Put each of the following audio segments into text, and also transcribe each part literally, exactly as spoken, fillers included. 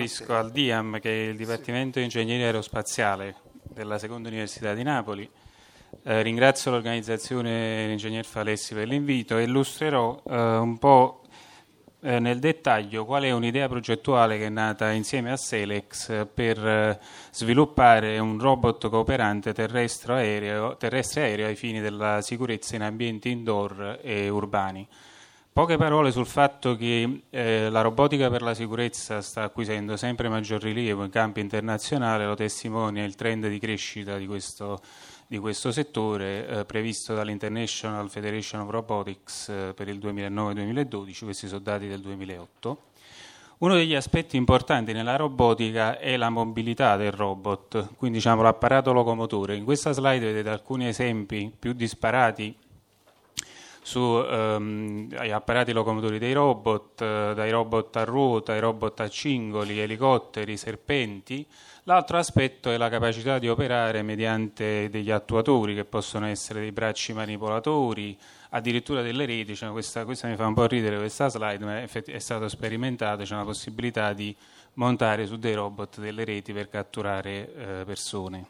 riferisco al D I A M, che è il Dipartimento di Ingegneria Aerospaziale della Seconda Università di Napoli. Eh, ringrazio l'organizzazione l'ingegner Falessi per l'invito e illustrerò eh, un po' eh, nel dettaglio qual è un'idea progettuale che è nata insieme a Selex per eh, sviluppare un robot cooperante terrestre aereo, terrestre aereo ai fini della sicurezza in ambienti indoor e urbani. Poche parole sul fatto che eh, la robotica per la sicurezza sta acquisendo sempre maggior rilievo in campo internazionale, lo testimonia il trend di crescita di questo, di questo settore eh, previsto dall'International Federation of Robotics eh, per il duemilanove duemiladodici, questi sono dati del duemilaotto. Uno degli aspetti importanti nella robotica è la mobilità del robot, quindi diciamo l'apparato locomotore. In questa slide vedete alcuni esempi più disparati su um, apparati locomotori dei robot, uh, dai robot a ruota, ai robot a cingoli, elicotteri, serpenti. L'altro aspetto è la capacità di operare mediante degli attuatori che possono essere dei bracci manipolatori, addirittura delle reti. Cioè questa, questa mi fa un po' ridere questa slide, ma è, è stato sperimentato, c'è una possibilità di montare su dei robot delle reti per catturare uh, persone.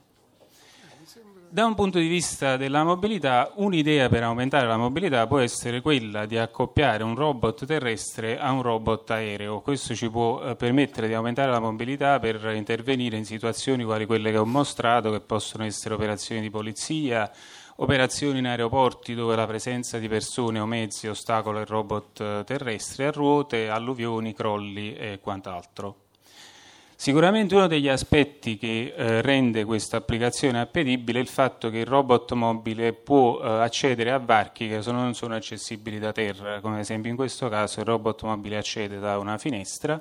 Da un punto di vista della mobilità, un'idea per aumentare la mobilità può essere quella di accoppiare un robot terrestre a un robot aereo. Questo ci può eh, permettere di aumentare la mobilità per intervenire in situazioni quali quelle che ho mostrato, che possono essere operazioni di polizia, operazioni in aeroporti dove la presenza di persone o mezzi ostacola il robot eh, terrestre, a ruote, alluvioni, crolli e quant'altro. Sicuramente uno degli aspetti che eh, rende questa applicazione appetibile è il fatto che il robot mobile può eh, accedere a varchi che sono, non sono accessibili da terra, come ad esempio in questo caso il robot mobile accede da una finestra.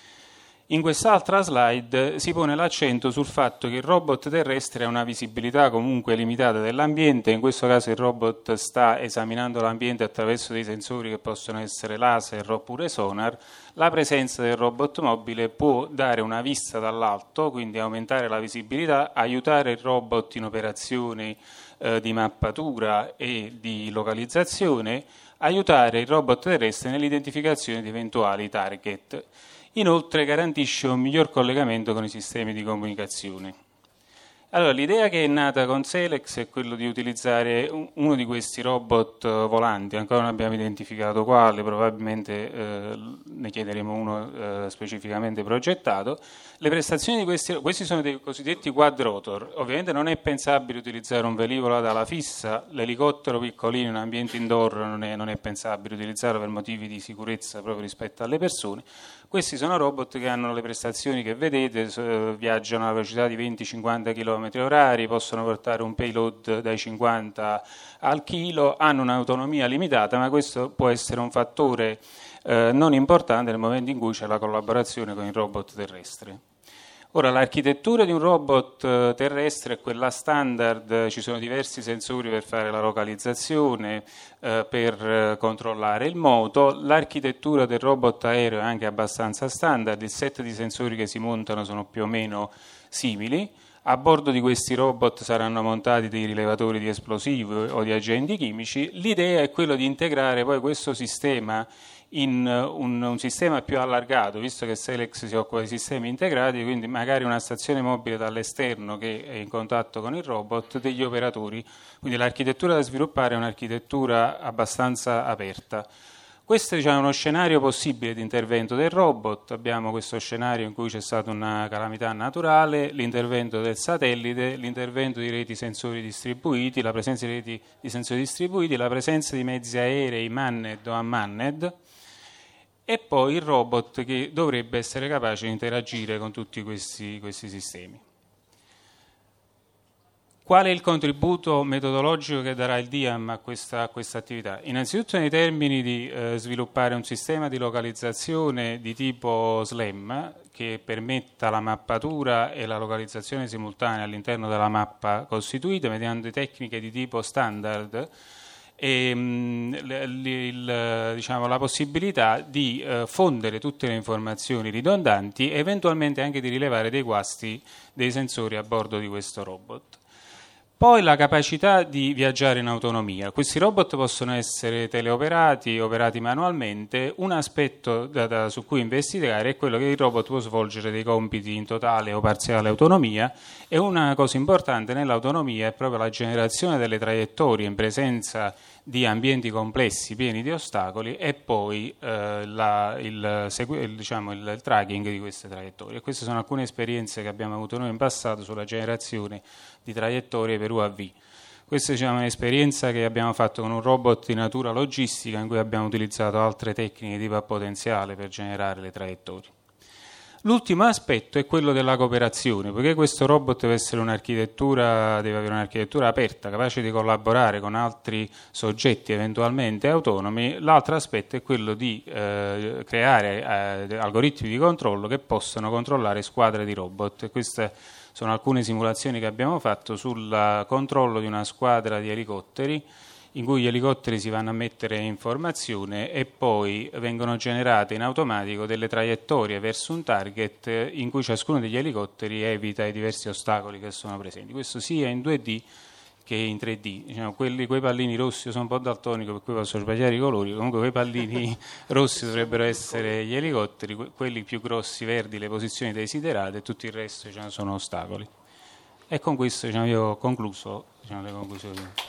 In quest'altra slide si pone l'accento sul fatto che il robot terrestre ha una visibilità comunque limitata dell'ambiente. In questo caso il robot sta esaminando l'ambiente attraverso dei sensori che possono essere laser oppure sonar. La presenza del robot mobile può dare una vista dall'alto, quindi aumentare la visibilità, aiutare il robot in operazioni eh, di mappatura e di localizzazione, aiutare il robot terrestre nell'identificazione di eventuali target. Inoltre garantisce un miglior collegamento con i sistemi di comunicazione. Allora, l'idea che è nata con Selex è quello di utilizzare uno di questi robot volanti, ancora non abbiamo identificato quale, probabilmente eh, ne chiederemo uno eh, specificamente progettato. Le prestazioni di questi, questi sono dei cosiddetti quadrotor. Ovviamente non è pensabile utilizzare un velivolo ad ala fissa, l'elicottero piccolino in ambiente indoor non è, non è pensabile utilizzarlo per motivi di sicurezza proprio rispetto alle persone. Questi sono robot che hanno le prestazioni che vedete, eh, viaggiano a velocità di venti cinquanta chilometri orari, possono portare un payload dai cinquanta al chilo, hanno un'autonomia limitata, ma questo può essere un fattore eh, non importante nel momento in cui c'è la collaborazione con il robot terrestre. Ora, l'architettura di un robot eh, terrestre è quella standard, ci sono diversi sensori per fare la localizzazione, eh, per eh, controllare il moto. L'architettura del robot aereo è anche abbastanza standard, il set di sensori che si montano sono più o meno simili. A bordo di questi robot saranno montati dei rilevatori di esplosivi o di agenti chimici. L'idea è quella di integrare poi questo sistema in un, un sistema più allargato, visto che Selex si occupa di sistemi integrati, quindi magari una stazione mobile dall'esterno che è in contatto con il robot, degli operatori. Quindi l'architettura da sviluppare è un'architettura abbastanza aperta. Questo diciamo, è uno scenario possibile di intervento del robot. Abbiamo questo scenario in cui c'è stata una calamità naturale, l'intervento del satellite, l'intervento di reti sensori distribuiti, la presenza di reti di sensori distribuiti, la presenza di mezzi aerei manned o unmanned, e poi il robot che dovrebbe essere capace di interagire con tutti questi, questi sistemi. Qual è il contributo metodologico che darà il D I A M a questa, a questa attività? Innanzitutto nei termini di eh, sviluppare un sistema di localizzazione di tipo SLAM che permetta la mappatura e la localizzazione simultanea all'interno della mappa costituita mediante tecniche di tipo standard e mh, l, il, diciamo, la possibilità di eh, fondere tutte le informazioni ridondanti e eventualmente anche di rilevare dei guasti dei sensori a bordo di questo robot. Poi la capacità di viaggiare in autonomia. Questi robot possono essere teleoperati, operati manualmente. Un aspetto da, da, su cui investigare è quello che il robot può svolgere dei compiti in totale o parziale autonomia, e una cosa importante nell'autonomia è proprio la generazione delle traiettorie in presenza di ambienti complessi pieni di ostacoli, e poi eh, la, il, segu- il, diciamo, il, il tracking di queste traiettorie. E queste sono alcune esperienze che abbiamo avuto noi in passato sulla generazione di traiettorie per U A V. Questa, diciamo, è un'esperienza che abbiamo fatto con un robot di natura logistica, in cui abbiamo utilizzato altre tecniche tipo a potenziale per generare le traiettorie. L'ultimo aspetto è quello della cooperazione, perché questo robot deve essere un'architettura, deve avere un'architettura aperta, capace di collaborare con altri soggetti eventualmente autonomi. L'altro aspetto è quello di eh, creare eh, algoritmi di controllo che possano controllare squadre di robot. E queste sono alcune simulazioni che abbiamo fatto sul controllo di una squadra di elicotteri, in cui gli elicotteri si vanno a mettere in formazione e poi vengono generate in automatico delle traiettorie verso un target, in cui ciascuno degli elicotteri evita i diversi ostacoli che sono presenti. Questo sia in due D che in tre D. Diciamo, quelli, quei pallini rossi, io sono un po' daltonico per cui posso sbagliare i colori, comunque quei pallini rossi dovrebbero essere gli elicotteri, quelli più grossi verdi le posizioni desiderate, e tutto il resto, diciamo, sono ostacoli. E con questo, diciamo, io ho concluso, diciamo, le conclusioni.